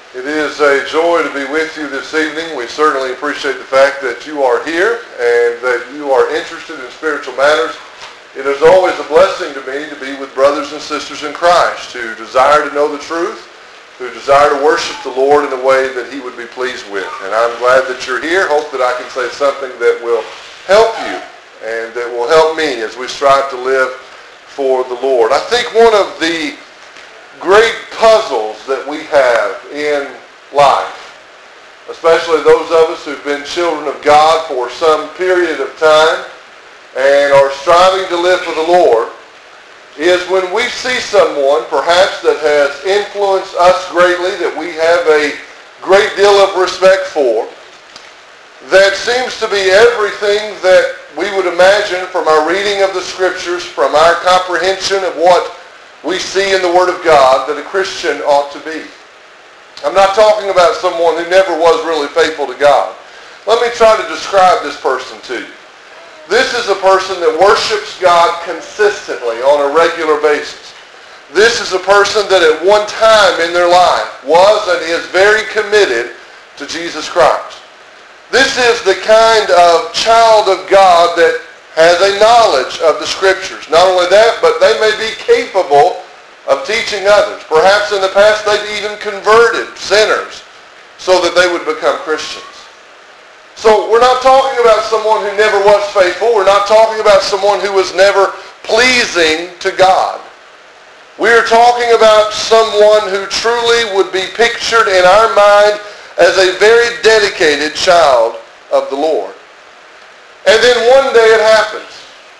It is a joy to be with you this evening. We certainly appreciate the fact that you are here and that you are interested in spiritual matters. It is always a blessing to me to be with brothers and sisters in Christ who desire to know the truth, who desire to worship the Lord in a way that He would be pleased with. And I'm glad that you're here. Hope that I can say something that will help you and that will help me as we strive to live for the Lord. I think one of the great puzzles that we have in life, especially those of us who've been children of God for some period of time and are striving to live for the Lord, is when we see someone perhaps that has influenced us greatly, that we have a great deal of respect for, that seems to be everything that we would imagine from our reading of the Scriptures, from our comprehension of what we see in the Word of God that a Christian ought to be. I'm not talking about someone who never was really faithful to God. Let me try to describe this person to you. This is a person that worships God consistently on a regular basis. This is a person that at one time in their life was and is very committed to Jesus Christ. This is the kind of child of God that has a knowledge of the Scriptures. Not only that, but they may be capable of teaching others. Perhaps in the past they've even converted sinners so that they would become Christians. So we're not talking about someone who never was faithful. We're not talking about someone who was never pleasing to God. We're talking about someone who truly would be pictured in our mind as a very dedicated child of the Lord. And then one day it happens.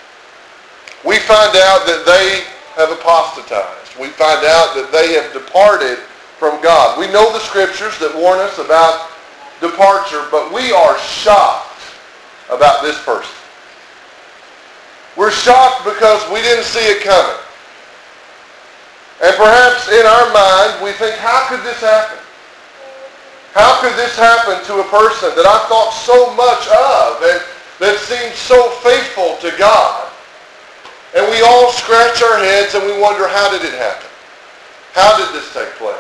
We find out that they have apostatized. We find out that they have departed from God. We know the Scriptures that warn us about departure, but we are shocked about this person. We're shocked because we didn't see it coming. And perhaps in our mind we think, how could this happen? How could this happen to a person that I thought so much of and that seemed so faithful to God? And we all scratch our heads and we wonder, how did it happen? How did this take place?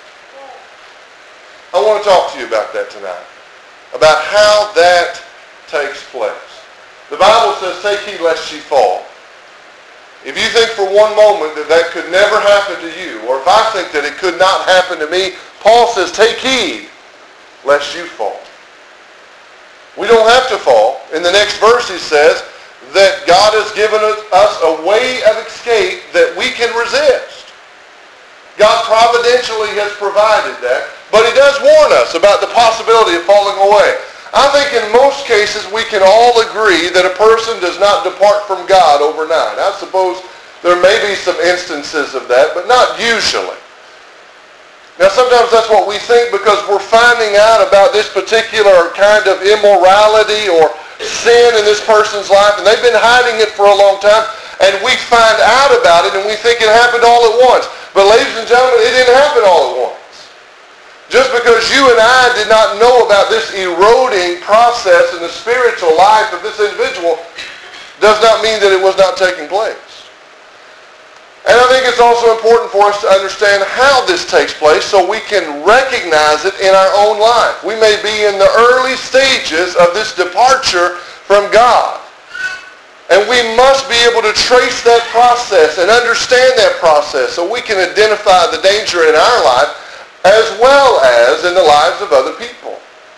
I want to talk to you about that tonight, about how that takes place. The Bible says, take heed lest ye fall. If you think for one moment that that could never happen to you, or if I think that it could not happen to me, Paul says, take heed lest you fall. We don't have to fall. In the next verse he says that God has given us a way of escape that we can resist. God providentially has provided that, but he does warn us about the possibility of falling away. I think in most cases we can all agree that a person does not depart from God overnight. I suppose there may be some instances of that, but not usually. Now sometimes that's what we think because we're finding out about this particular kind of immorality or sin in this person's life, and they've been hiding it for a long time, and we find out about it and we think it happened all at once. But ladies and gentlemen, it didn't happen all at once. Just because you and I did not know about this eroding process in the spiritual life of this individual does not mean that it was not taking place. And I think it's also important for us to understand how this takes place so we can recognize it in our own life. We may be in the early stages of this departure from God. And we must be able to trace that process and understand that process so we can identify the danger in our life as well as in the lives of other people.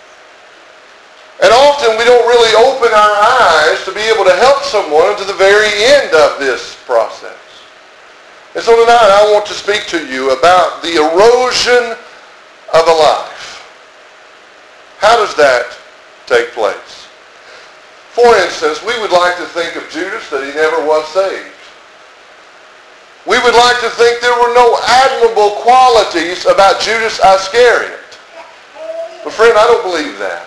And often we don't really open our eyes to be able to help someone to the very end of this process. And so tonight I want to speak to you about the erosion of a life. How does that take place? For instance, we would like to think of Judas that he never was saved. We would like to think there were no admirable qualities about Judas Iscariot. But friend, I don't believe that.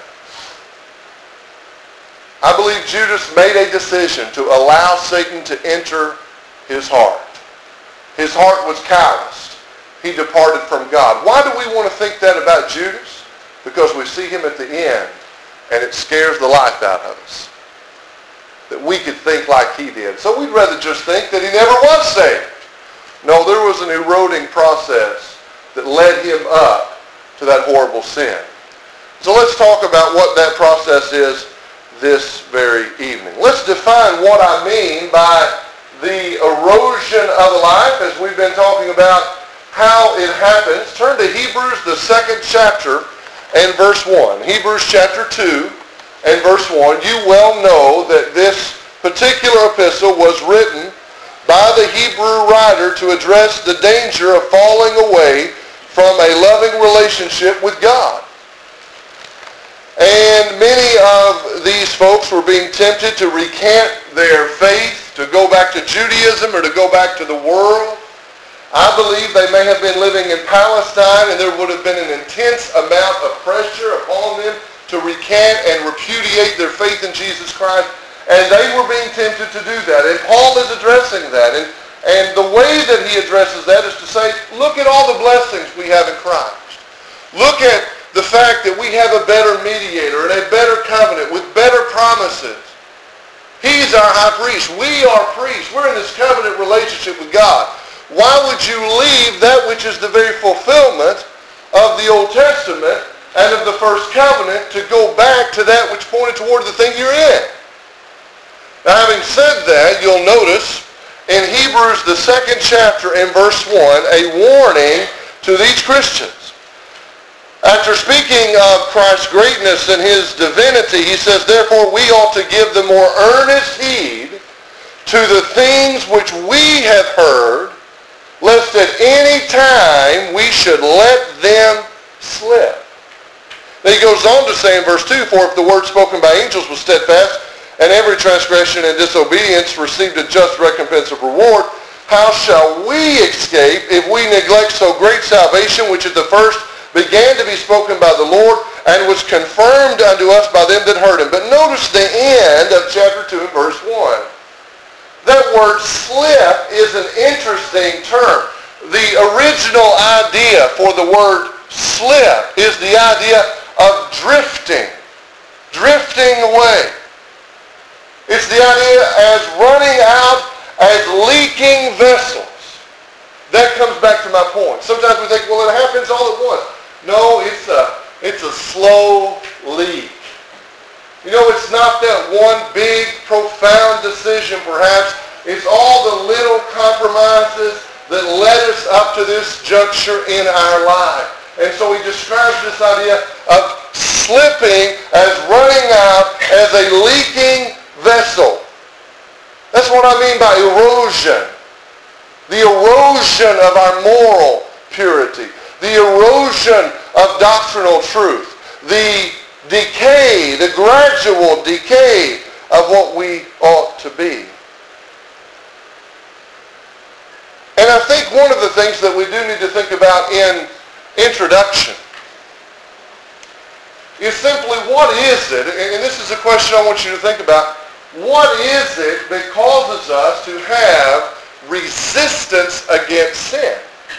I believe Judas made a decision to allow Satan to enter his heart. His heart was calloused. He departed from God. Why do we want to think that about Judas? Because we see him at the end, and it scares the life out of us. That we could think like he did. So we'd rather just think that he never was saved. No, there was an eroding process that led him up to to that horrible sin. So let's talk about what that process is this very evening. Let's define what I mean by the erosion of life as we've been talking about how it happens. Turn to Hebrews, the 2nd chapter and verse 1. Hebrews chapter 2 and verse 1. You well know that this particular epistle was written by the Hebrew writer to address the danger of falling away from a loving relationship with God. And many of these folks were being tempted to recant their faith, to go back to Judaism or to go back to the world. I believe they may have been living in Palestine and there would have been an intense amount of pressure upon them to recant and repudiate their faith in Jesus Christ. And they were being tempted to do that. And Paul is addressing that. And the way that he addresses that is to say, look at all the blessings we have in Christ. Look at the fact that we have a better mediator and a better covenant with better promises. He's our high priest. We are priests. We're in this covenant relationship with God. Why would you leave that which is the very fulfillment of the Old Testament and of the first covenant to go back to that which pointed toward the thing you're in? Now, having said that, you'll notice in Hebrews, the 2nd chapter and verse 1, a warning to these Christians. After speaking of Christ's greatness and his divinity, he says, therefore we ought to give the more earnest heed to the things which we have heard, lest at any time we should let them slip. Then he goes on to say in verse 2, for if the word spoken by angels was steadfast, and every transgression and disobedience received a just recompense of reward, how shall we escape if we neglect so great salvation, which at the first began to be spoken by the Lord, and was confirmed unto us by them that heard him. But notice the end of chapter 2 and verse 1. That word slip is an interesting term. The original idea for the word slip is the idea of drifting away. It's the idea as running out, as leaking vessels. That comes back to my point. Sometimes we think, well, it happens all at once. No, it's a slow leak. You know, it's not that one big, profound decision, perhaps. It's all the little compromises that led us up to this juncture in our life. And so he describes this idea of slipping as running out as a leaking vessel. That's what I mean by erosion. The erosion of our moral purity. The erosion of doctrinal truth. The decay, the gradual decay of what we ought to be. And I think one of the things that we do need to think about in introduction is simply what is it, and this is a question I want you to think about, what is it that causes us to have resistance against sin?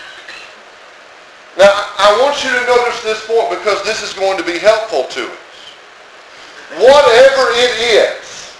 Now, I want you to notice this point because this is going to be helpful to us. Whatever it is,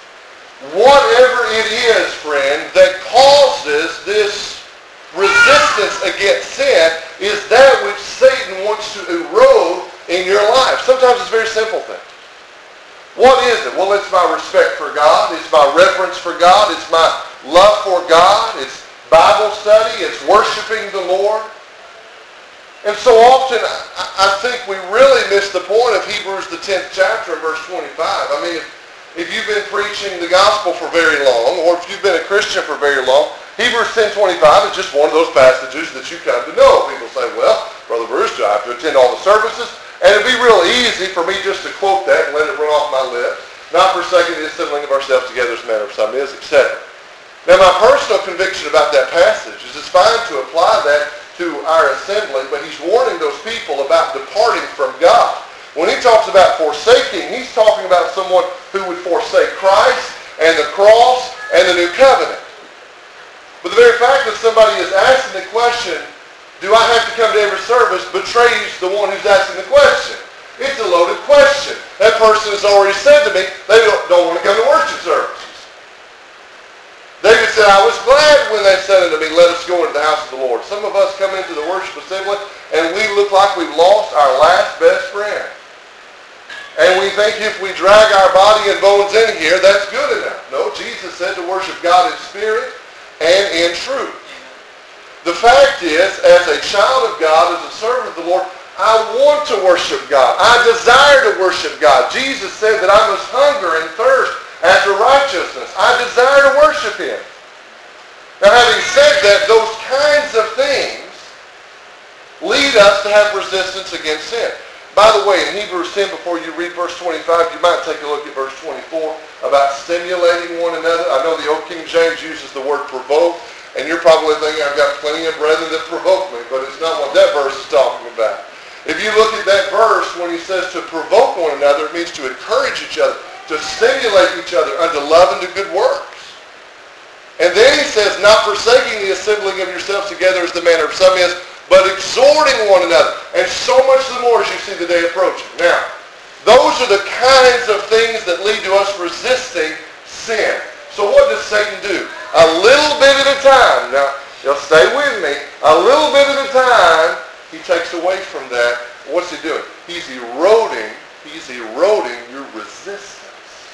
friend, that causes this resistance against sin is that which Satan wants to erode in your life. Sometimes it's very simple things. What is it? Well, it's my respect for God. It's my reverence for God. It's my love for God. It's Bible study. It's worshiping the Lord. And so often, I think we really miss the point of Hebrews, the 10th chapter, verse 25. I mean, if you've been preaching the gospel for very long, or if you've been a Christian for very long, Hebrews 10:25 is just one of those passages that you come to know. People say, well, Brother Bruce, do I have to attend all the services? And it'd be real easy for me just to quote that and let it run off my lips. Not for a second, the assembling of ourselves together as a matter of some is, etc. Now, my personal conviction about that passage is it's fine to apply that to our assembly, but he's warning those people about departing from God. When he talks about forsaking, he's talking about someone who would forsake Christ and the cross and the new covenant. But the very fact that somebody is asking the question, do I have to come to every service, betrays the one who's asking the question. It's a loaded question. That person has already said to me they don't want to come to worship services. David said, I was glad when they said unto me, let us go into the house of the Lord. Some of us come into the worship assembly and we look like we've lost our last think if we drag our body and bones in here, that's good enough. No, Jesus said to worship God in spirit and in truth. The fact is, as a child of God, as a servant of the Lord, I want to worship God. I desire to worship God. Jesus said that I must hunger and thirst after righteousness. I desire to worship Him. Now, having said that, those kinds of things lead us to have resistance against sin. By the way, in Hebrews 10, before you read verse 25, you might take a look at verse 24 about stimulating one another. I know the Old King James uses the word provoke, and you're probably thinking, I've got plenty of brethren that provoke me, but it's not what that verse is talking about. If you look at that verse, when he says to provoke one another, it means to encourage each other, to stimulate each other unto love and to good works. And then he says, not forsaking the assembling of yourselves together as the manner of some is, but exhorting one another. And so much the more as you see the day approaching. Now, those are the kinds of things that lead to us resisting sin. So what does Satan do? A little bit at a time. Now, you'll stay with me. A little bit at a time, he takes away from that. What's he doing? He's eroding your resistance.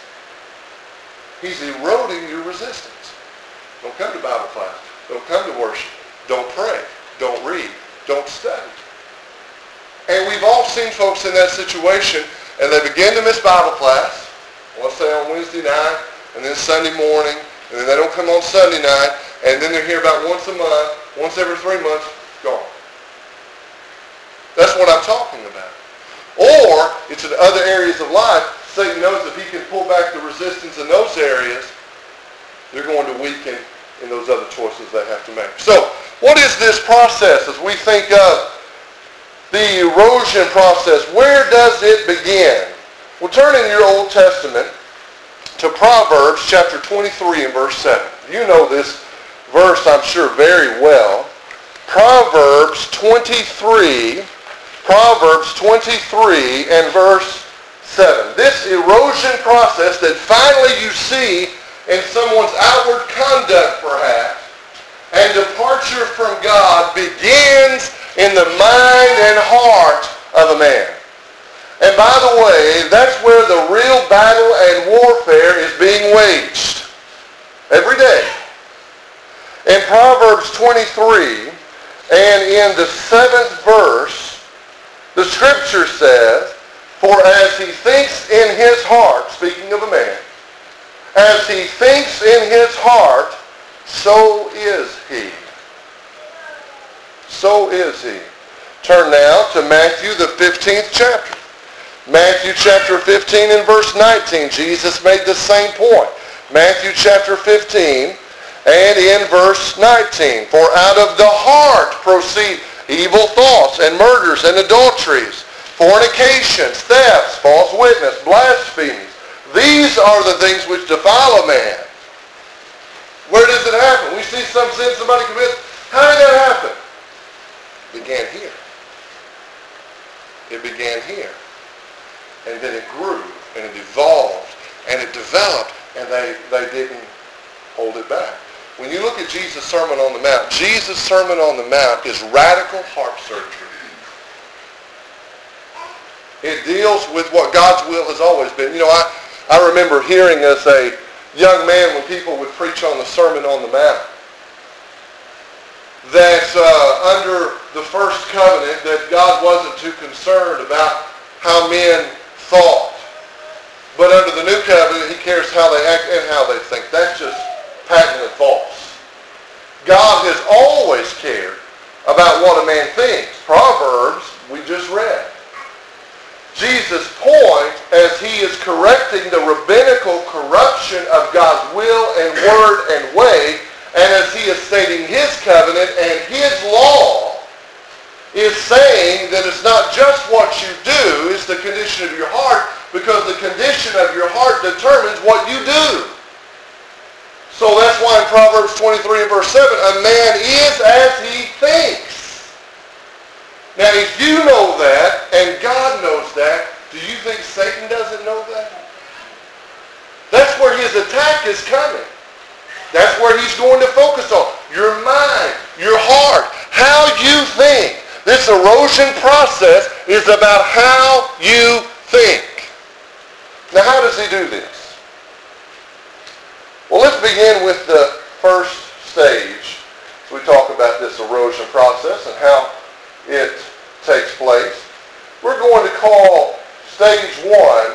He's eroding your resistance. Don't come to Bible class. Don't come to worship. Don't pray. Don't read. Don't study. And we've all seen folks in that situation, and they begin to miss Bible class, let's say on Wednesday night, and then Sunday morning, and then they don't come on Sunday night, and then they're here about once a month, once every 3 months, gone. That's what I'm talking about. Or, it's in other areas of life. Satan knows if he can pull back the resistance in those areas, they're going to weaken in those other choices they have to make. So, what is this process as we think of the erosion process? Where does it begin? Well, turn in your Old Testament to Proverbs chapter 23 and verse 7. You know this verse, I'm sure, very well. Proverbs 23 and verse 7. This erosion process that finally you see in someone's outward conduct, perhaps, and departure from God begins in the mind and heart of a man. And by the way, that's where the real battle and warfare is being waged. Every day. In Proverbs 23 and in the 7th verse, the scripture says, for as he thinks in his heart, speaking of a man, as he thinks in his heart, so is he. So is he. Turn now to Matthew, the 15th chapter. Matthew chapter 15 and verse 19. Jesus made the same point. Matthew chapter 15 and in verse 19. For out of the heart proceed evil thoughts and murders and adulteries, fornications, thefts, false witness, blasphemies. These are the things which defile a man. Where does it happen? We see some sin somebody commits. How did that happen? It began here. It began here. And then it grew, and it evolved, and it developed, and they didn't hold it back. When you look at Jesus' Sermon on the Mount, Jesus' Sermon on the Mount is radical heart surgery. It deals with what God's will has always been. You know, I remember hearing as a young man when people would preach on the Sermon on the Mount that under the first covenant that God wasn't too concerned about how men thought. But under the new covenant, he cares how they act and how they think. That's just patently false. God has always cared about what a man thinks. Proverbs, we just read. Jesus' point as he is correcting the rabbinical corruption of God's will and word and way, and as he is stating his covenant and his law, is saying that it's not just what you do, it's the condition of your heart, because the condition of your heart determines what you do. So that's why in Proverbs 23 and verse 7, a man is as he thinks. Now, if you know that, and God knows that, do you think Satan doesn't know that? That's where his attack is coming. That's where he's going to focus on. Your mind, your heart, how you think. This erosion process is about how you think. Now, how does he do this? Well, let's begin with the first stage. We talk about this erosion process and how it takes place. We're going to call stage 1,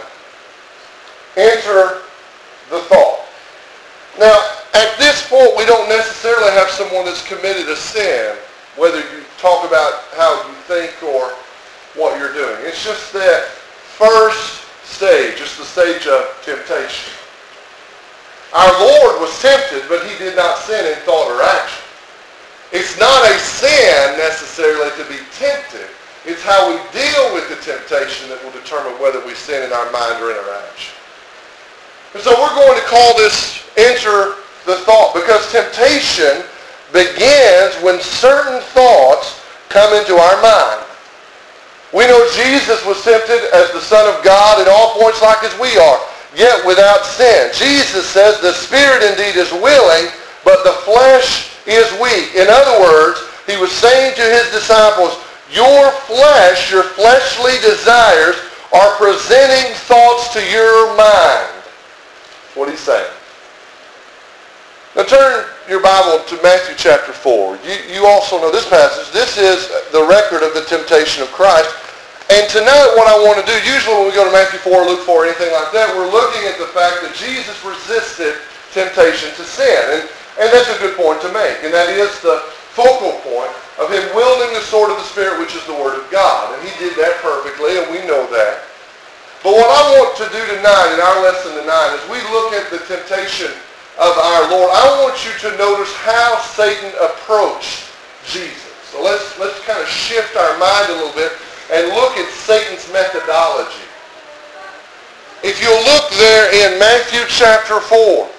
enter the thought. Now, at this point, we don't necessarily have someone that's committed a sin, whether you talk about how you think or what you're doing. It's just that first stage. It's the stage of temptation. Our Lord was tempted, but he did not sin in thought or action. It's not a sin necessarily to be tempted. It's how we deal with the temptation that will determine whether we sin in our mind or in our action. And so we're going to call this enter the thought, because temptation begins when certain thoughts come into our mind. We know Jesus was tempted as the Son of God at all points like as we are, yet without sin. Jesus says the spirit indeed is willing, but the flesh is weak. In other words, he was saying to his disciples, your flesh, your fleshly desires are presenting thoughts to your mind. That's what he's saying. Now turn your Bible to Matthew chapter 4. You also know this passage. This is the record of the temptation of Christ. And tonight what I want to do, usually when we go to Matthew 4, Luke 4, anything like that, we're looking at the fact that Jesus resisted temptation to sin. And that's a good point to make. And that is the focal point of him wielding the sword of the Spirit, which is the Word of God. And he did that perfectly, and we know that. But what I want to do tonight, in our lesson tonight, as we look at the temptation of our Lord, I want you to notice how Satan approached Jesus. So let's kind of shift our mind a little bit and look at Satan's methodology. If you look there in Matthew chapter 4,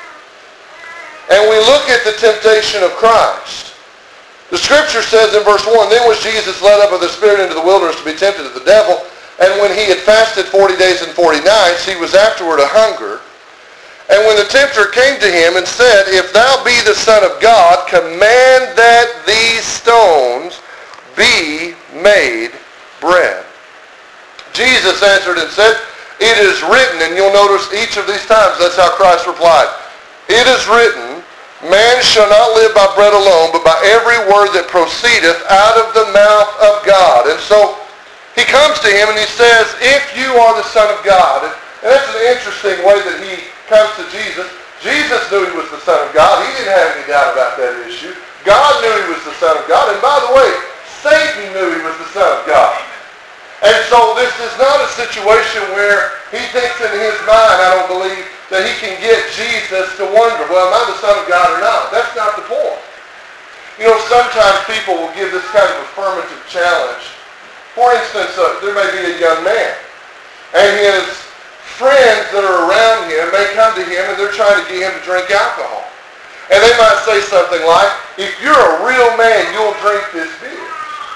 and we look at the temptation of Christ, the scripture says in verse 1, then was Jesus led up of the Spirit into the wilderness to be tempted of the devil, and when he had fasted 40 days and 40 nights, he was afterward a hunger. And when the tempter came to him and said, if thou be the Son of God, command that these stones be made bread. Jesus answered and said, it is written, and you'll notice each of these times that's how Christ replied, it is written, man shall not live by bread alone, but by every word that proceedeth out of the mouth of God. And so he comes to him and he says, if you are the Son of God, and that's an interesting way that he comes to Jesus. Jesus knew he was the Son of God. He didn't have any doubt about that issue. God knew he was the Son of God. And by the way, Satan knew he was the Son of God. And so this is not a situation where he thinks in his mind, I don't believe, that he can get Jesus to wonder, well, am I the Son of God or not? That's not the point. You know, sometimes people will give this kind of affirmative challenge. For instance, there may be a young man, and his friends that are around him may come to him and they're trying to get him to drink alcohol. And they might say something like, if you're a real man, you'll drink this beer.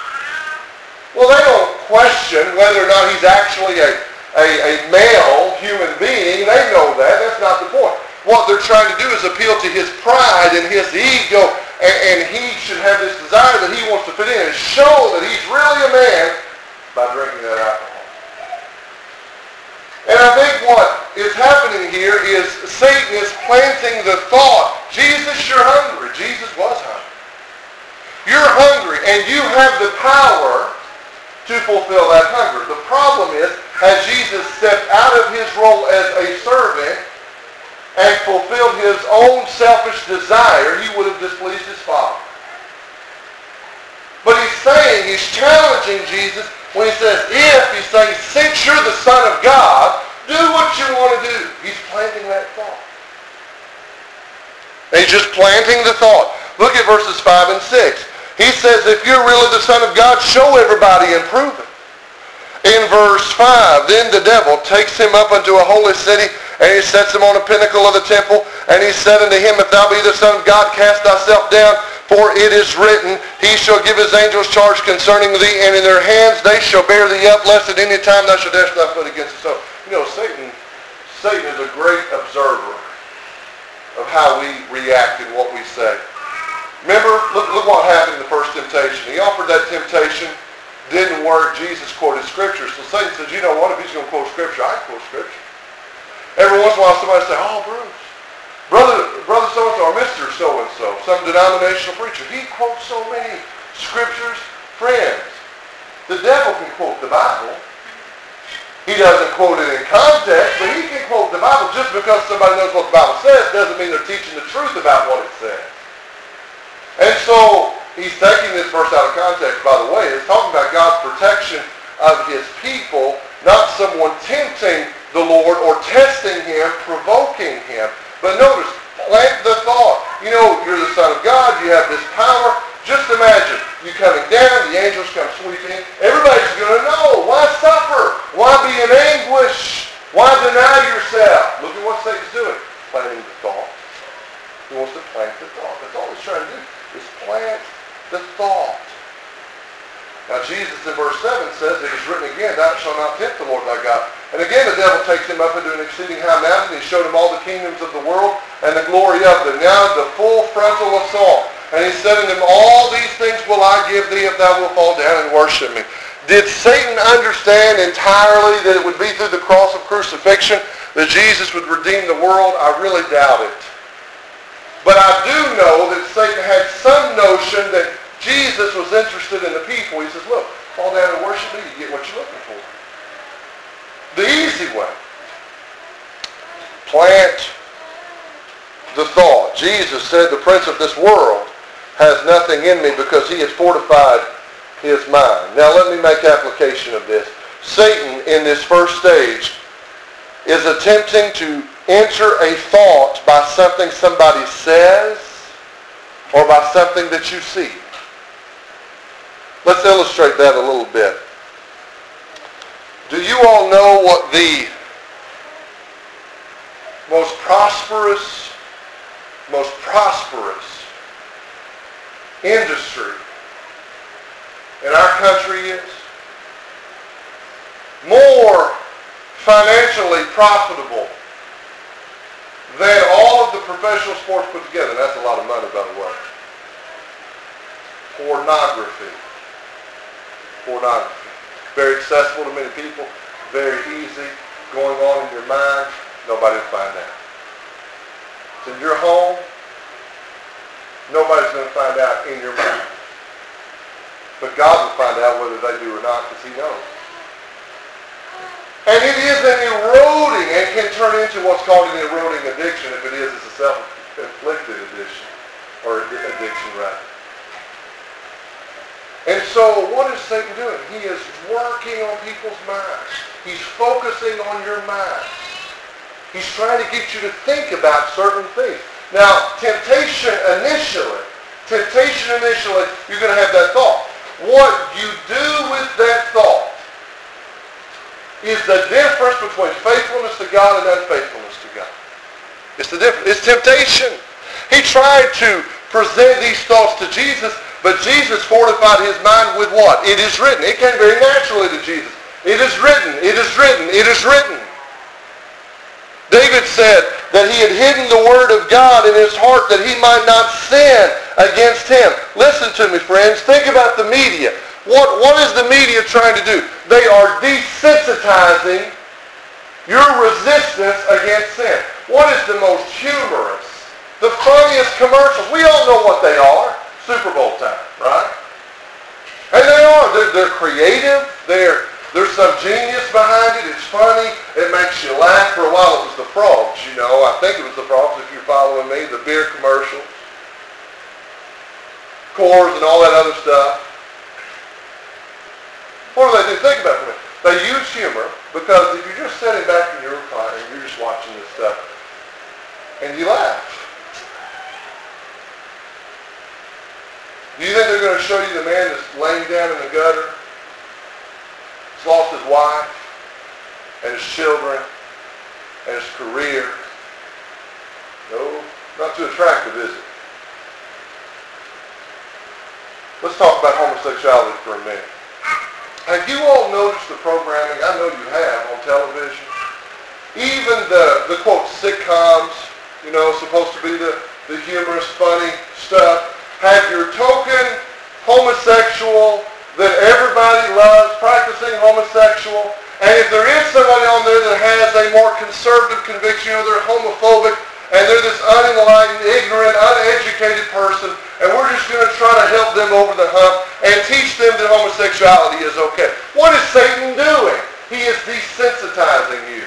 Well, they don't question whether or not he's actually a male human being. They know that. That's not the point. What they're trying to do is appeal to his pride and his ego, and he should have this desire that he wants to fit in and show that he's really a man by drinking that alcohol. And I think what is happening here is Satan is planting the thought, Jesus, you're hungry. Jesus was hungry. You're hungry, and you have the power to fulfill that hunger. The problem is, as Jesus stepped out of his role as a servant and fulfilled his own selfish desire, he would have displeased his Father. But he's saying, he's challenging Jesus when he says, he's saying, since you're the Son of God, do what you want to do. He's planting that thought. And he's just planting the thought. Look at verses 5 and 6. He says, if you're really the Son of God, show everybody and prove it. In verse 5, then the devil takes him up unto a holy city, and he sets him on a pinnacle of the temple, and he said unto him, if thou be the Son of God, cast thyself down, for it is written, he shall give his angels charge concerning thee, and in their hands they shall bear thee up, lest at any time thou shalt dash thy foot against the stone. You know, Satan is a great observer of how we react and what we say. Remember, look what happened in the first temptation. He offered that temptation, didn't work. Jesus quoted Scripture. So Satan says, you know what, if he's going to quote Scripture, I can quote Scripture. Every once in a while somebody say, oh, Bruce, brother so-and-so or Mr. So-and-so, some denominational preacher, he quotes so many scriptures. Friends, the devil can quote the Bible. He doesn't quote it in context, but he can quote the Bible. Just because somebody knows what the Bible says doesn't mean they're teaching the truth about what it says. And so he's taking this verse out of context, by the way. It's talking about God's protection of his people, not someone tempting the Lord or testing him, provoking him. But notice, plant the thought. You know, you're the Son of God. You have this power. Just imagine you coming down, the angels come sweeping. Everybody's going to know. Why suffer? Why be in anguish? Why deny yourself? Look at what Satan's doing. Planting the thought. He wants to plant the thought. That's all he's trying to do, is plant the thought. Now Jesus in verse 7 says, it is written again, thou shalt not tempt the Lord thy God. And again the devil takes him up into an exceeding high mountain. He showed him all the kingdoms of the world and the glory of them. Now the full frontal assault. And he said unto him, all these things will I give thee if thou wilt fall down and worship me. Did Satan understand entirely that it would be through the cross of crucifixion that Jesus would redeem the world? I really doubt it. But I do know that Satan had some notion that Jesus was interested in the people. He says, look, fall down and worship me, you get what you're looking for. The easy way. Plant the thought. Jesus said the prince of this world has nothing in me because he has fortified his mind. Now let me make application of this. Satan in this first stage is attempting to enter a thought by something somebody says or by something that you see. Let's illustrate that a little bit. Do you all know what the most prosperous industry in our country is? More financially profitable than all of the professional sports put together. That's a lot of money, by the way. Pornography. Very accessible to many people. Very easy. Going on in your mind. Nobody will find out. It's in your home. Nobody's going to find out in your mind. But God will find out whether they do or not, because he knows. And it is an eroding and can turn into what's called an eroding addiction. If it is, it's a self-inflicted addiction. Or addiction, rather. And so what is Satan doing? He is working on people's minds. He's focusing on your mind. He's trying to get you to think about certain things. Now, temptation initially, you're going to have that thought. What you do with that thought is the difference between faithfulness to God and unfaithfulness to God. It's the difference. It's temptation. He tried to present these thoughts to Jesus, but Jesus fortified his mind with what? It is written. It came very naturally to Jesus. It is written. It is written. It is written. David said that he had hidden the word of God in his heart that he might not sin against him. Listen to me, friends. Think about the media. What is the media trying to do? They are desensitizing your resistance against sin. What is the most humorous, the funniest commercials? We all know what they are. Super Bowl time, right? And they are. They're creative. There's some genius behind it. It's funny. It makes you laugh. For a while it was the frogs, you know. I think it was the frogs, if you're following me. The beer commercial. Coors and all that other stuff. What do? Think about it. They use humor because if you're just sitting back in your recliner and you're just watching this stuff and you laugh. Do you think they're going to show you the man that's laying down in the gutter? He's lost his wife and his children and his career. No, not too attractive, is it? Let's talk about homosexuality for a minute. Have you all noticed the programming? I know you have on television. Even the quote sitcoms, you know, supposed to be the humorous, funny stuff, have your token homosexual that everybody loves, practicing homosexual, And if there is somebody on there that has a more conservative conviction, they're homophobic, and they're this unenlightened, ignorant, uneducated person, and we're just going to try to help them over the hump and teach them that homosexuality is okay. What is Satan doing? He is desensitizing you.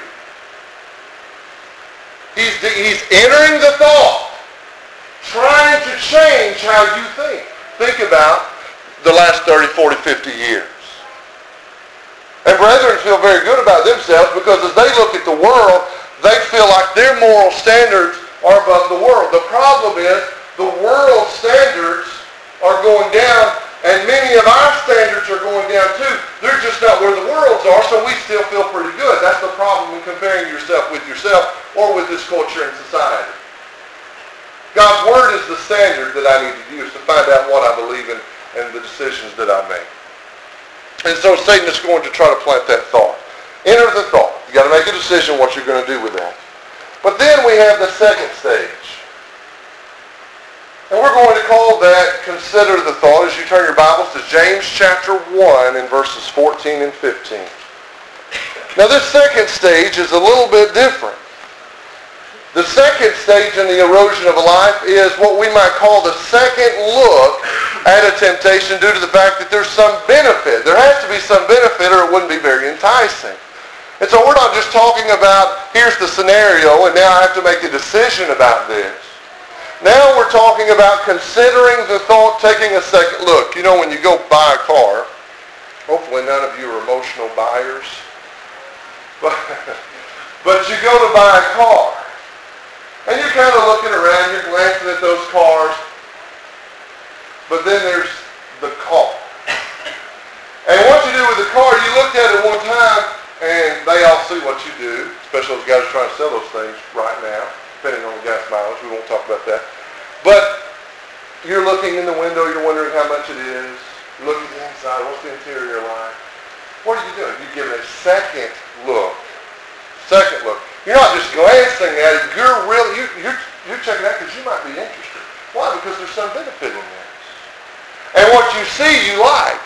He's entering the thought, trying to change how you think. Think about the last 30, 40, 50 years. And brethren feel very good about themselves because as they look at the world, they feel like their moral standards are above the world. The problem is the world standards are going down, and many of our standards are going down too. They're just not where the world's are, so we still feel pretty good. That's the problem in comparing yourself or with this culture and society. God's Word is the standard that I need to use to find out what I believe in and the decisions that I make. And so Satan is going to try to plant that thought. Enter the thought. You've got to make a decision what you're going to do with that. But then we have the second stage. And we're going to call that consider the thought as you turn your Bibles to James chapter 1 in verses 14 and 15. Now this second stage is a little bit different. The second stage in the erosion of a life is what we might call the second look at a temptation due to the fact that there's some benefit. There has to be some benefit or it wouldn't be very enticing. And so we're not just talking about, here's the scenario and now I have to make a decision about this. Now we're talking about considering the thought, taking a second look. You know, when you go buy a car, hopefully none of you are emotional buyers, but you go to buy a car. And you're kind of looking around, you're glancing at those cars, but then there's the car. And what you do with the car, you look at it one time, and they all see what you do, especially those guys trying to sell those things right now, depending on the gas mileage. We won't talk about that. But you're looking in the window, you're wondering how much it is. You're looking at the inside, what's the interior like? What are you doing? You give it a second look. Second look. You're not just glancing at it. You're checking out because you might be interested. Why? Because there's some benefit in this. And what you see, you like.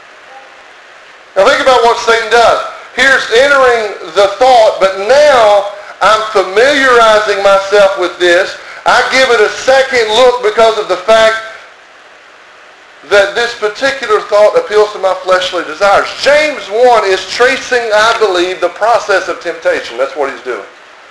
Now think about what Satan does. Here's entering the thought, but now I'm familiarizing myself with this. I give it a second look because of the fact that this particular thought appeals to my fleshly desires. James 1 is tracing, I believe, the process of temptation. That's what he's doing.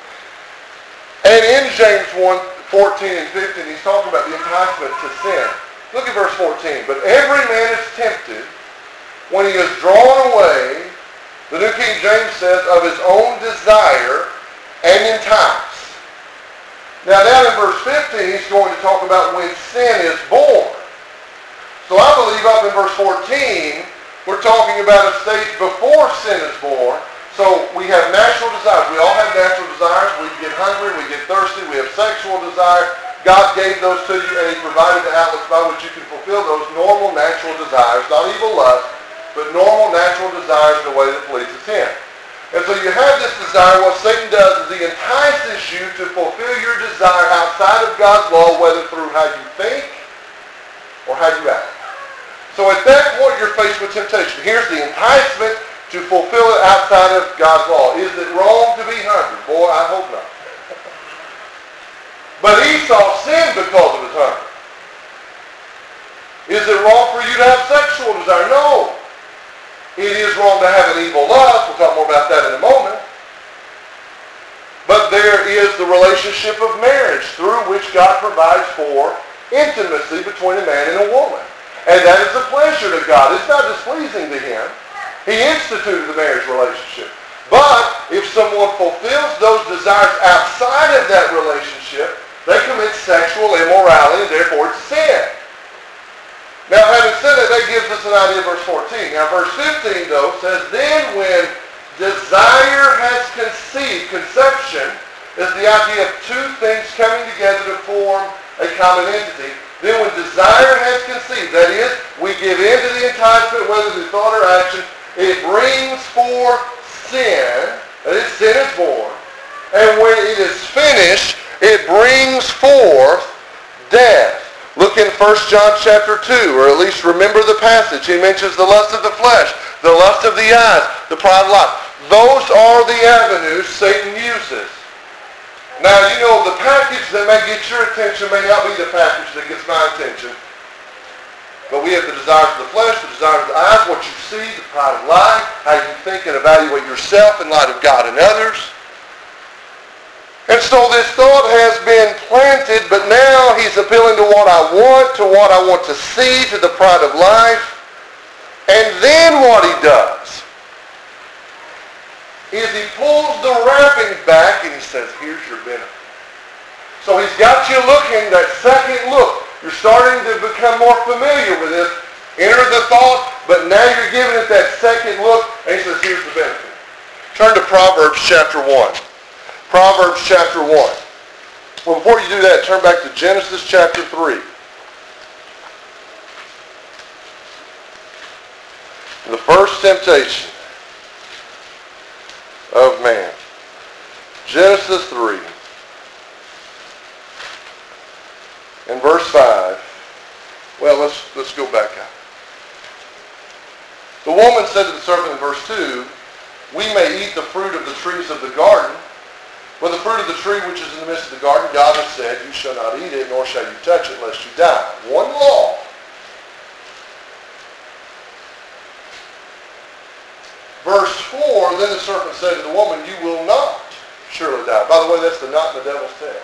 And in James 1, 14 and 15, he's talking about the enticement to sin. Look at verse 14. But every man is tempted when he is drawn away, the New King James says, of his own desire and enticed. Now down in verse 15, he's going to talk about when sin is born. So I believe up in verse 14, we're talking about a stage before sin is born. So we have natural desires. We all have natural desires. We get hungry. We get thirsty. We have sexual desire. God gave those to you, and He provided the outlets by which you can fulfill those normal natural desires. Not evil lust, but normal natural desires in a way that pleases Him. And so you have this desire. What Satan does is he entices you to fulfill your desire outside of God's law, whether through how you think or how you act. So at that point, you're faced with temptation. Here's the enticement to fulfill it outside of God's law. Is it wrong to be hungry? Boy, I hope not. But Esau sinned because of his hunger. Is it wrong for you to have sexual desire? No. It is wrong to have an evil lust. We'll talk more about that in a moment. But there is the relationship of marriage through which God provides for intimacy between a man and a woman. And that is a pleasure to God. It's not displeasing to Him. He instituted the marriage relationship. But if someone fulfills those desires outside of that relationship, they commit sexual immorality, and therefore it's sin. Now, having said that gives us an idea of verse 14. Now, verse 15, though, says, then when desire has conceived, conception is the idea of two things coming together to form a common entity. Then when desire has conceived, that is, we give in to the enticement, whether through thought or action, it brings forth sin, that is, sin is born. And when it is finished, it brings forth death. Look in 1 John chapter 2, or at least remember the passage. He mentions the lust of the flesh, the lust of the eyes, the pride of life. those are the avenues Satan uses. Now, you know, the package that may get your attention may not be the package that gets my attention. But we have the desires of the flesh, the desires of the eyes, what you see, the pride of life, how you think and evaluate yourself in light of God and others. And so this thought has been planted, but now he's appealing to what I want to see, to the pride of life. And then what he does is he pulls the wrapping back and he says, here's your benefit. So he's got you looking, that second look. You're starting to become more familiar with this. Enter the thought, but now you're giving it that second look, and he says, here's the benefit. Turn to Proverbs chapter 1. Proverbs chapter 1. Well, before you do that, turn back to Genesis chapter 3. The first temptation of man. Genesis 3. In verse 5, well, let's go back out. The woman said to the serpent in verse 2, we may eat the fruit of the trees of the garden, but the fruit of the tree which is in the midst of the garden, God has said, you shall not eat it, nor shall you touch it, lest you die. One law. Verse 4, then the serpent said to the woman, you will not surely die. By the way, that's the knot in the devil's tail.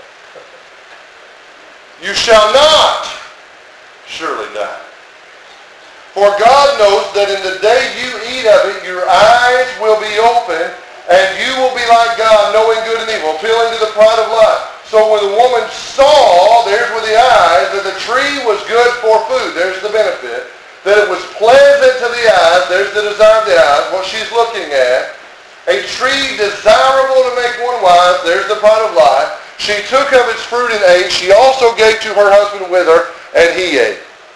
You shall not surely die. For God knows that in the day you eat of it, your eyes will be open, and you will be like God, knowing good and evil, appealing to the pride of life. So when the woman saw, there's with the eyes, that the tree was good for food, there's the benefit, that it was pleasant to the eyes, there's the desire of the eyes, what she's looking at, a tree desirable to make one wise, there's the pride of life. She took of its fruit and ate. She also gave to her husband with her, and he ate.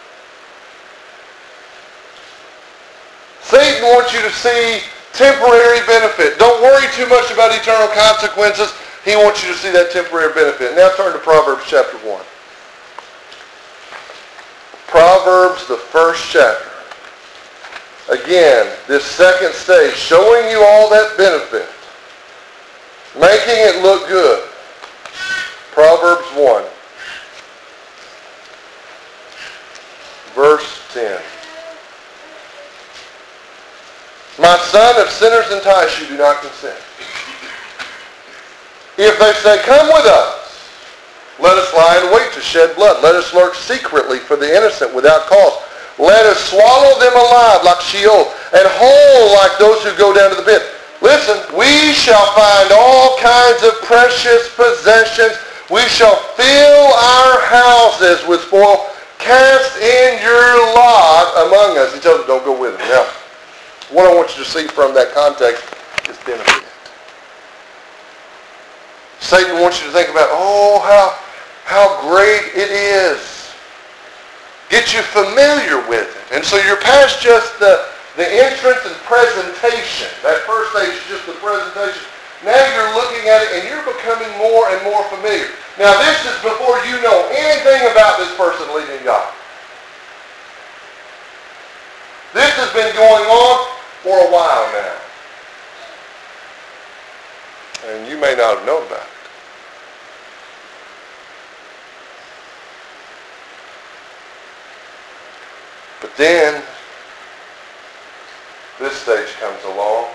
Satan wants you to see temporary benefit. Don't worry too much about eternal consequences. He wants you to see that temporary benefit. Now turn to Proverbs chapter 1. Proverbs, the first chapter. Again, this second stage, showing you all that benefit. Making it look good. Proverbs 1, verse 10. My son, if sinners entice you, do not consent. If they say, come with us, let us lie in wait to shed blood. Let us lurk secretly for the innocent without cause. Let us swallow them alive like Sheol, and whole like those who go down to the pit. Listen, we shall find all kinds of precious possessions. We shall fill our houses with spoil. Cast in your lot among us. He tells them, don't go with them. Now, what I want you to see from that context is benefit. Satan wants you to think about, how great it is. Get you familiar with it. And so you're past just the entrance and presentation. That first stage is just the presentation. Now you're looking at it and you're becoming more and more familiar. Now this is before you know anything about this person leaving God. This has been going on for a while now. And you may not have known about it. But then this stage comes along.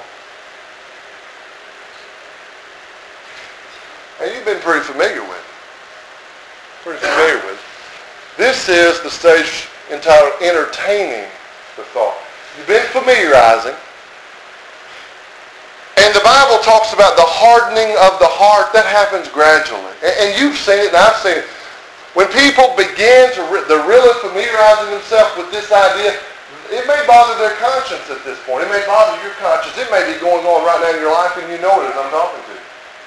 And you've been pretty familiar with it. This is the stage entitled entertaining the thought. You've been familiarizing. And the Bible talks about the hardening of the heart. That happens gradually. And you've seen it and I've seen it. When people begin they're really familiarizing themselves with this idea, it may bother their conscience at this point. It may bother your conscience. It may be going on right now in your life and you know it as I'm talking to you.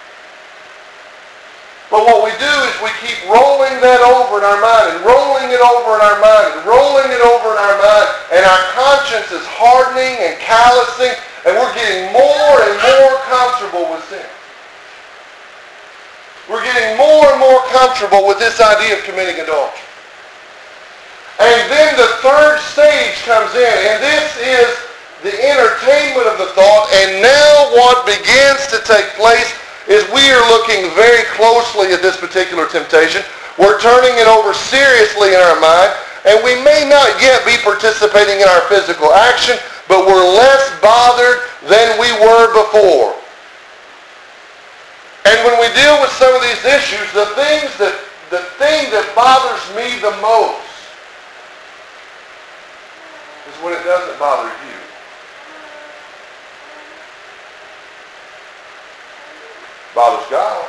But what we do is we keep rolling that over in our mind and rolling it over in our mind and rolling it over in our mind, and our conscience is hardening and callousing, and we're getting more and more comfortable with sin. We're getting more and more comfortable with this idea of committing adultery. And then the third stage comes in, and this is the entertainment of the thought, and now what begins to take place is we are looking very closely at this particular temptation. We're turning it over seriously in our mind, and we may not yet be participating in our physical action, but we're less bothered than we were before. And when we deal with some of these issues, the thing that bothers me the most is when it doesn't bother you. It bothers God,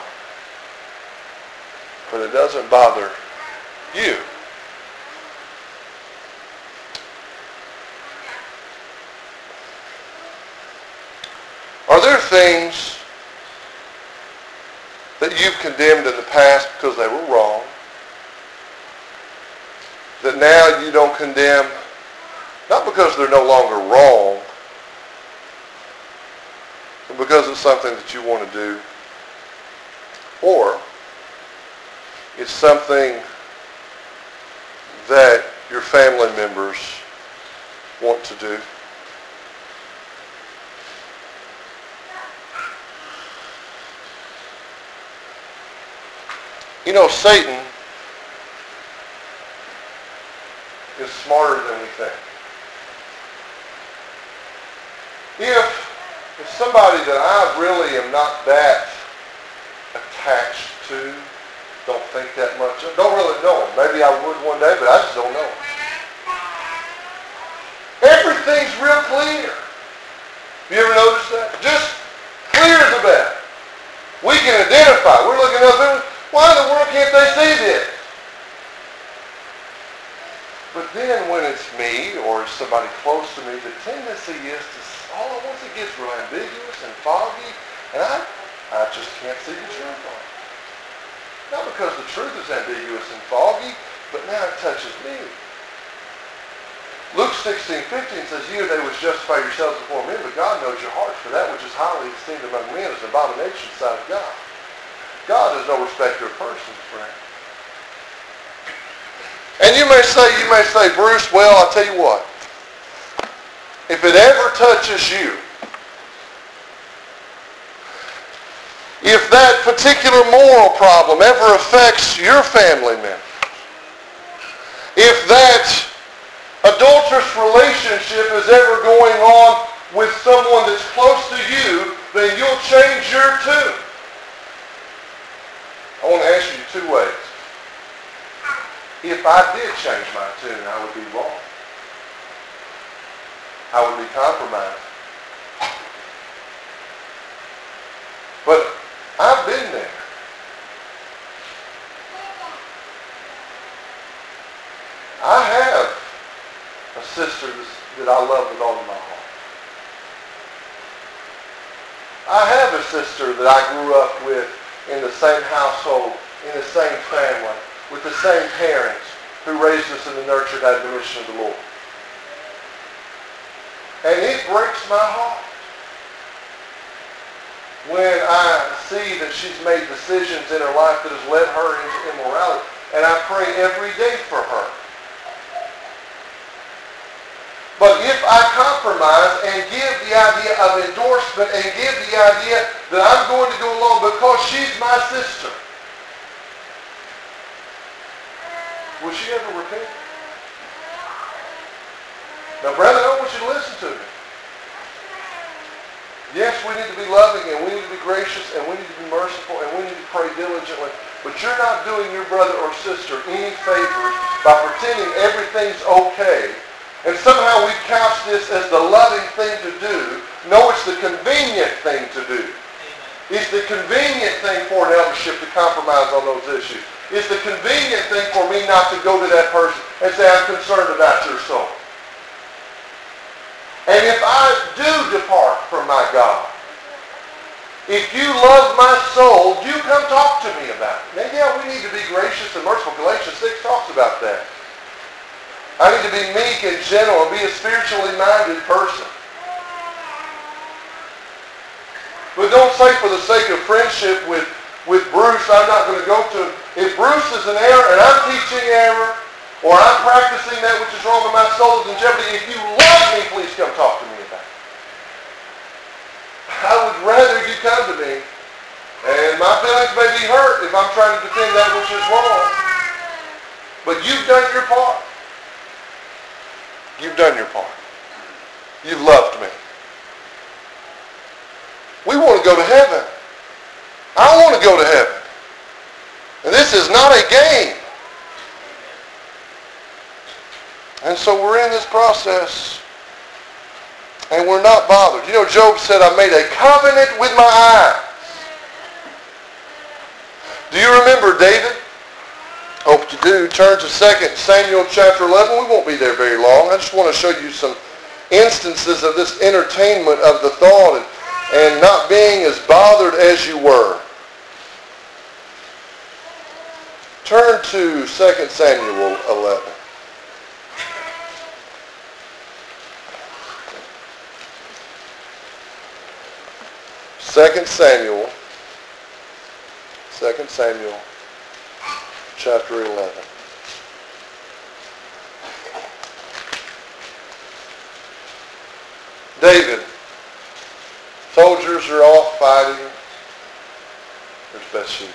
but it doesn't bother you. Are there things that you've condemned in the past because they were wrong, that now you don't condemn, not because they're no longer wrong, but because it's something that you want to do? Or it's something that your family members want to do? You know, Satan is smarter than we think. If somebody that I really am not that attached to, don't think that much of, don't really know him. Maybe I would one day, but I just don't know him. Everything's real clear. You ever notice that? Just clear as a bell. We can identify. We're looking up there. Why in the world can't they see this? But then when it's me or somebody close to me, the tendency is to, once it gets real ambiguous and foggy, and I just can't see the truth on it. Not because the truth is ambiguous and foggy, but now it touches me. Luke 16:15 says, "You they which justify yourselves before men, but God knows your hearts, for that which is highly esteemed among men is an abomination in the sight of God." God is no respecter of persons, friend. And you may say, Bruce, well, I'll tell you what. If it ever touches you, if that particular moral problem ever affects your family members, if that adulterous relationship is ever going on with someone that's close to you, then you'll change your tune. I want to ask you two ways. If I did change my tune, I would be wrong. I would be compromised. But I've been there. I have a sister that I love with all of my heart. I have a sister that I grew up with in the same household, in the same family, with the same parents who raised us in the nurtured admonition of the Lord. And it breaks my heart when I see that she's made decisions in her life that has led her into immorality. And I pray every day for her. But if I compromise and give the idea of endorsement and give the idea that I'm going to go along because she's my sister, will she ever repent? Now, brother, I want you to listen to me. Yes, we need to be loving and we need to be gracious and we need to be merciful and we need to pray diligently. But you're not doing your brother or sister any favors by pretending everything's okay. And somehow we couch this as the loving thing to do. No, it's the convenient thing to do. It's the convenient thing for an eldership to compromise on those issues. It's the convenient thing for me not to go to that person and say, I'm concerned about your soul. And if I do depart from my God, if you love my soul, you come talk to me about it. Now, yeah, we need to be gracious and merciful. Galatians 6 talks about that. I need to be meek and gentle and be a spiritually minded person. But don't say for the sake of friendship with Bruce, I'm not going to go to him. If Bruce is in error and I'm teaching error, or I'm practicing that which is wrong and my soul is in jeopardy, if you love me, please come talk to me about it. feelings, you come to me. And my feelings may be hurt if I'm trying to defend that which is wrong. But you've done your part. You've done your part. You've loved me. We want to go to heaven. I want to go to heaven. And this is not a game. And so we're in this process. And we're not bothered. You know, Job said, I made a covenant with my eyes. Do you remember David? Hope you do. Turn to 2 Samuel chapter 11. We won't be there very long. I just want to show you some instances of this entertainment of the thought and not being as bothered as you were. Turn to 2 Samuel 11. Second Samuel chapter 11. David, soldiers are off fighting. There's Bathsheba.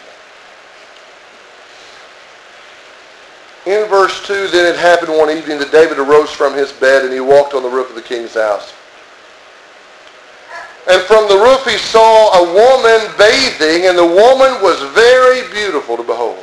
In verse 2, then it happened one evening that David arose from his bed and he walked on the roof of the king's house. And from the roof he saw a woman bathing, and the woman was very beautiful to behold.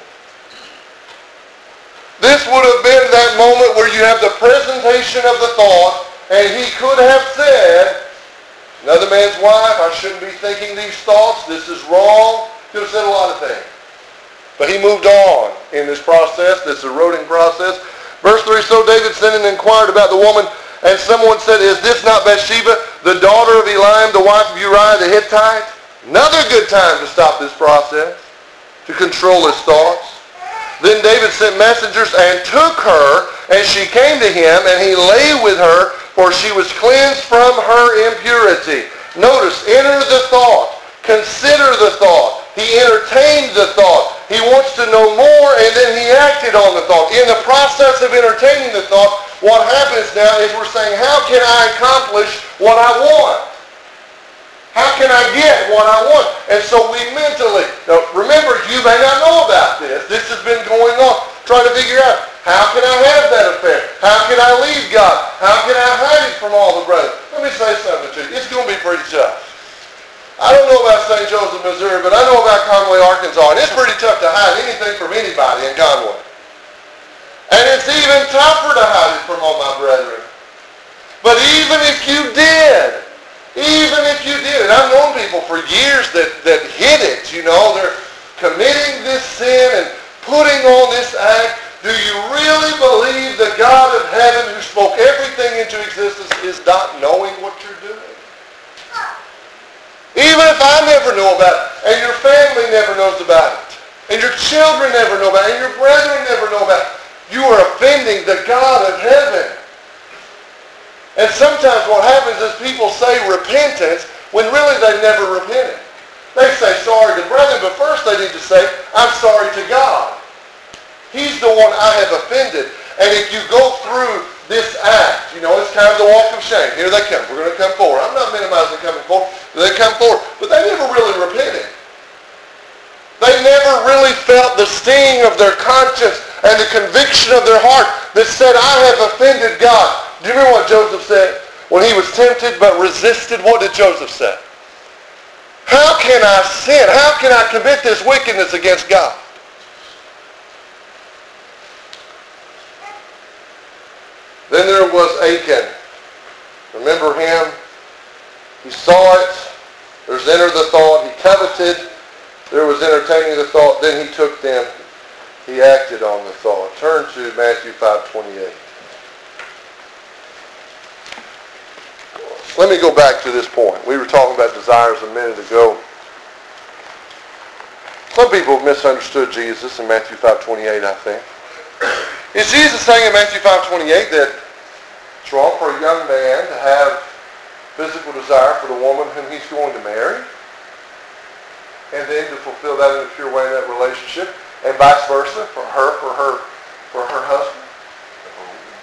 This would have been that moment where you have the presentation of the thought, and he could have said, another man's wife, I shouldn't be thinking these thoughts, this is wrong. He could have said a lot of things. But he moved on in this process, this eroding process. Verse 3, so David sent and inquired about the woman, and someone said, is this not Bathsheba, the daughter of Eliam, the wife of Uriah the Hittite? Another good time to stop this process, to control his thoughts. Then David sent messengers and took her, and she came to him, and he lay with her, for she was cleansed from her impurity. Notice, enter the thought. Consider the thought. He entertained the thought. He wants to know more, and then he acted on the thought. In the process of entertaining the thought, what happens now is we're saying, how can I accomplish what I want? How can I get what I want? And so we mentally, now remember, you may not know about this. This has been going on. Trying to figure out, how can I have that affair? How can I leave God? How can I hide it from all the brothers? Let me say something to you. It's going to be pretty tough. I don't know about St. Joseph, Missouri, but I know about Conway, Arkansas, and it's pretty tough to hide anything from anybody in Conway. And it's even tougher to hide it from all my brethren. But even if you did, and I've known people for years that hid it, you know, they're committing this sin and putting on this act. Do you really believe the God of heaven who spoke everything into existence is not knowing what you're doing? Even if I never know about it, and your family never knows about it, and your children never know about it, and your brethren never know about it, you are offending the God of heaven. And sometimes what happens is people say repentance when really they've never repented. They say sorry to brethren, but first they need to say, I'm sorry to God. He's the one I have offended. And if you go through this act, you know, it's kind of the walk of shame. Here they come. We're going to come forward. I'm not minimizing coming forward. They come forward. But they never really repented. They never really felt the sting of their conscience and the conviction of their heart that said, I have offended God. Do you remember what Joseph said? When he was tempted but resisted, what did Joseph say? How can I sin? How can I commit this wickedness against God? Then there was Achan. Remember him? He saw it. There's entered the thought. He coveted. There was entertaining the thought. Then he took them. He acted on the thought. Turn to Matthew 5:28. Let me go back to this point. We were talking about desires a minute ago. Some people have misunderstood Jesus in Matthew 5:28, I think. Is Jesus saying in Matthew 5:28 that it's wrong for a young man to have physical desire for the woman whom he's going to marry? And then to fulfill that in a pure way in that relationship, and vice versa for her husband?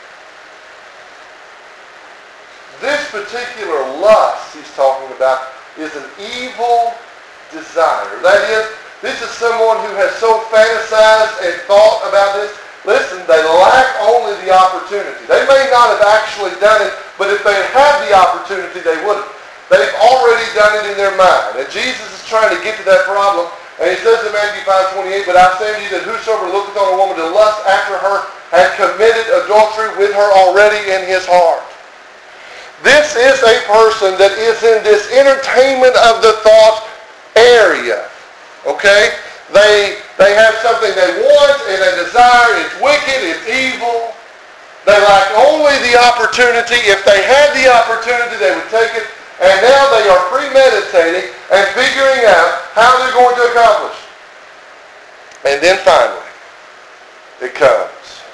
This particular lust he's talking about is an evil desire. That is, this is someone who has so fantasized and thought about this. Listen, they lack only the opportunity. They may not have actually done it, but if they had the opportunity, they would have. They've already done it in their mind. And Jesus is trying to get to that problem. And he says in Matthew 5:28, "But I say unto you that whosoever looketh on a woman to lust after her hath committed adultery with her already in his heart." This is a person that is in this entertainment of the thought area. Okay? They have something they want and they desire. It's wicked. It's evil. They lack only the opportunity. If they had the opportunity, they would take it. And now they are premeditating and figuring out how they're going to accomplish it. And then finally, it comes.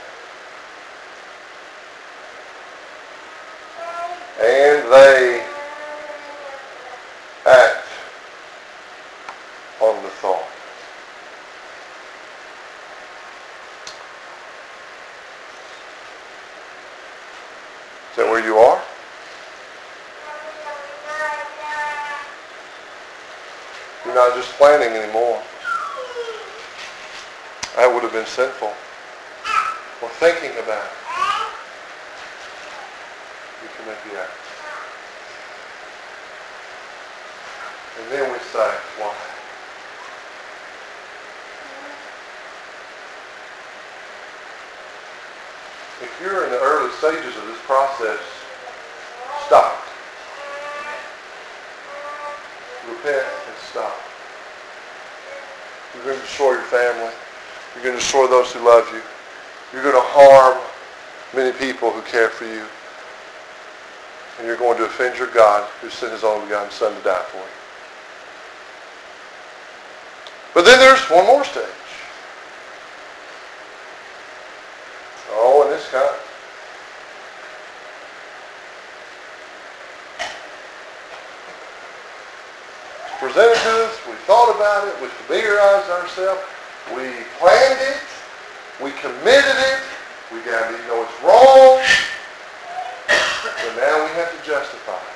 And they act on the thought. Is that where you are? You're not just planning anymore. That would have been sinful. Or thinking about it. You commit the act. And then we say, why? If you're in the early stages of this process, stop. Repent and stop. You're going to destroy your family. You're going to destroy those who love you. You're going to harm many people who care for you. And you're going to offend your God who sent his only begotten Son to die for you. But then there's one more stage. Oh, and this kind. It's presented to us. We thought about it. We familiarized ourselves. We planned it. We committed it. We got to know it's wrong. But now we have to justify it.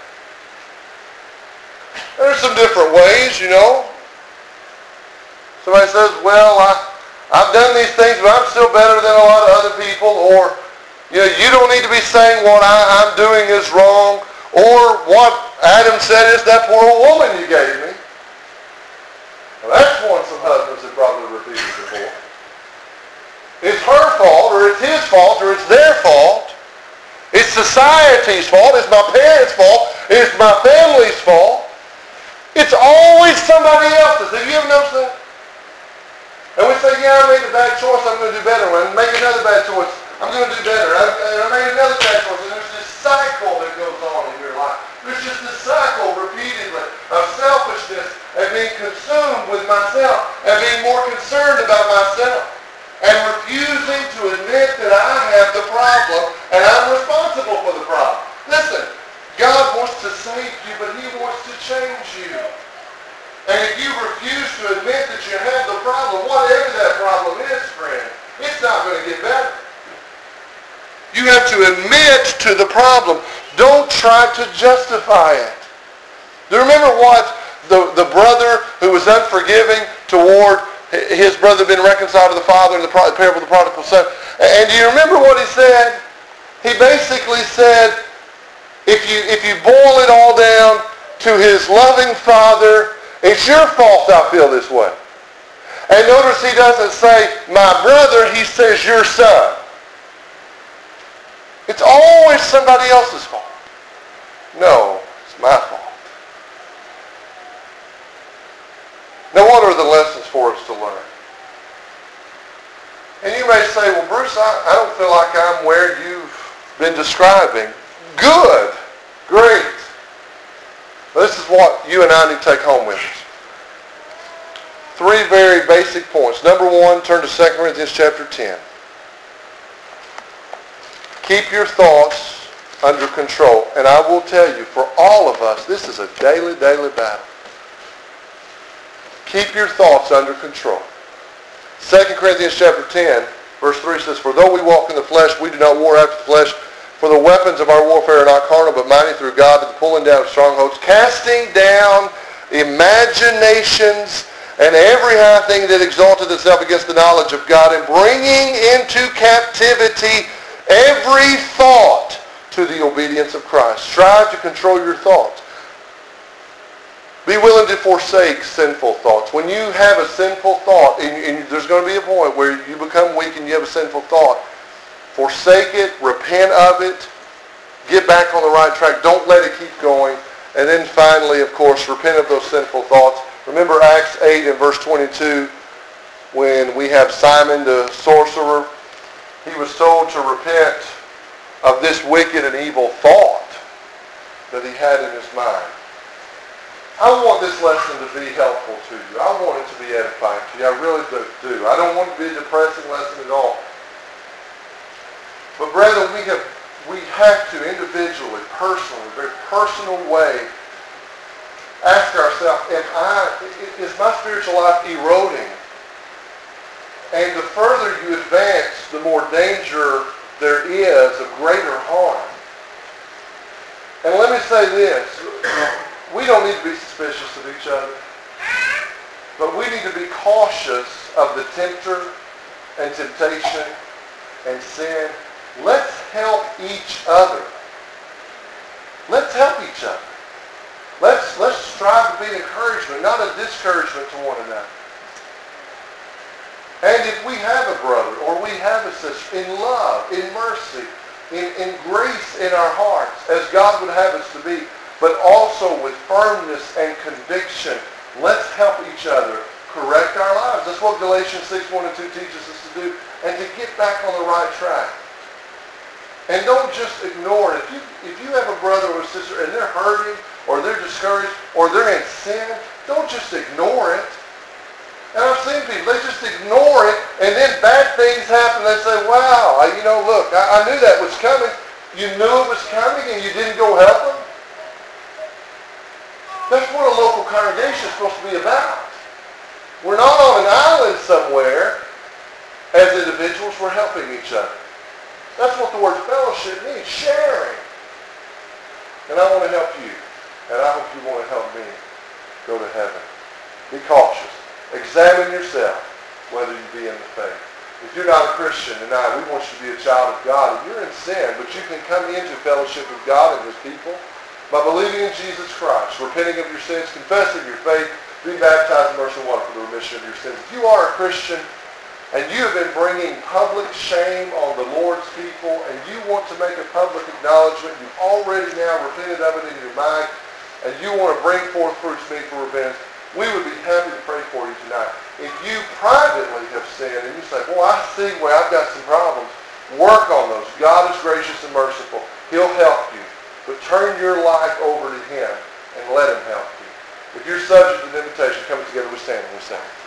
There's some different ways, you know. Somebody says, well, I've done these things, but I'm still better than a lot of other people. Or, you don't need to be saying what I'm doing is wrong. Or what Adam said is that poor old woman you gave me. Well, that's one some husbands have probably repeated before. It's her fault, or it's his fault, or it's their fault. It's society's fault. It's my parents' fault. It's my family's fault. It's always somebody else's. Have you ever noticed that? And we say, yeah, I made a bad choice, I'm going to do better. When I make another bad choice, I'm going to do better. I made another bad choice. And there's this cycle that goes on in your life. There's just this cycle repeatedly of selfishness and being consumed with myself and being more concerned about myself and refusing to admit that I have the problem and I'm responsible for the problem. Listen, God wants to save you, but he wants to change you. And if you refuse to admit that you have the problem, whatever that problem is, friend, it's not going to get better. You have to admit to the problem. Don't try to justify it. Do you remember what the brother who was unforgiving toward his brother being reconciled to the father in the parable of the prodigal son? And do you remember what he said? He basically said, if you boil it all down to his loving father, it's your fault I feel this way. And notice he doesn't say, my brother, he says, your son. It's always somebody else's fault. No, it's my fault. Now, what are the lessons for us to learn? And you may say, well, Bruce, I don't feel like I'm where you've been describing. Good. Great. This is what you and I need to take home with us. 3 very basic points. Number 1, turn to 2 Corinthians chapter 10. Keep your thoughts under control. And I will tell you, for all of us, this is a daily battle. Keep your thoughts under control. 2 Corinthians chapter 10, verse 3 says, for though we walk in the flesh, we do not war after the flesh. For the weapons of our warfare are not carnal, but mighty through God to the pulling down of strongholds, casting down imaginations and every high thing that exalted itself against the knowledge of God, and bringing into captivity every thought to the obedience of Christ. Strive to control your thoughts. Be willing to forsake sinful thoughts. When you have a sinful thought, and there's going to be a point where you become weak and you have a sinful thought, forsake it, repent of it, get back on the right track. Don't let it keep going. And then finally, of course, repent of those sinful thoughts. Remember Acts 8 and verse 22, when we have Simon the sorcerer. He was told to repent of this wicked and evil thought that he had in his mind. I want this lesson to be helpful to you. I want it to be edifying to you. I really do. I don't want it to be a depressing lesson at all. But brethren, we have to individually, personally, very personal way, ask ourselves, is my spiritual life eroding? And the further you advance, the more danger there is of greater harm. And let me say this. We don't need to be suspicious of each other. But we need to be cautious of the tempter and temptation and sin. Let's help each other. Let's help each other. Let's strive to be an encouragement, not a discouragement to one another. And if we have a brother or we have a sister in love, in mercy, in grace in our hearts, as God would have us to be, but also with firmness and conviction, let's help each other correct our lives. That's what Galatians 6:1 and 2 teaches us to do, and to get back on the right track. And don't just ignore it. If you have a brother or a sister and they're hurting, or they're discouraged, or they're in sin, don't just ignore it. And I've seen people, they just ignore it, and then bad things happen. They say, wow, look, I knew that was coming. You knew it was coming, and you didn't go help them? That's what a local congregation is supposed to be about. We're not on an island somewhere as individuals. We're helping each other. That's what the word fellowship means, sharing. And I want to help you. And I hope you want to help me go to heaven. Be cautious. Examine yourself whether you be in the faith. If you're not a Christian tonight, we want you to be a child of God. And you're in sin, but you can come into fellowship with God and His people by believing in Jesus Christ, repenting of your sins, confessing your faith, be baptized in mercy and water for the remission of your sins. If you are a Christian and you have been bringing public shame on the Lord's people and you want to make a public acknowledgement, you've already now repented of it in your mind, and you want to bring forth fruits meet for repentance, we would be happy to pray for you tonight. If you privately have sinned and you say, well, I see where I've got some problems, work on those. God is gracious and merciful. He'll help you. But turn your life over to Him and let Him help you. If you're subject to an invitation, coming together, we stand and we sing.